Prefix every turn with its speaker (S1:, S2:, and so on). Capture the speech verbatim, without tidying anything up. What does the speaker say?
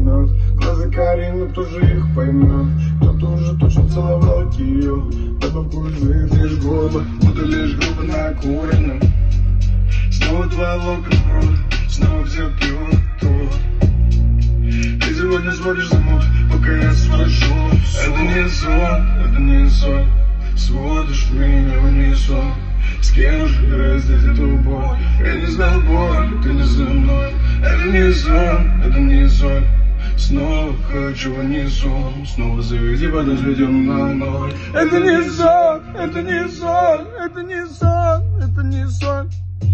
S1: возьмет. Глаза Карины, кто же их поймет? Кто-то уже точно целовал ее. Добавку язык, лишь губы, будто лишь губы накуренным. Снова два локона в рот, снова все пьют тут. Ты сегодня сводишь замок, пока я свожу. Это не сон, это не сон. Сводишь меня в унисон. С кем же раздать эту боль? Я не знал боль, ты не за мной. Это не сон, это не сон. Снова хочу в унисон. Снова заведи, подождем на ноль. Это не сон, это не сон, это не сон, это не сон.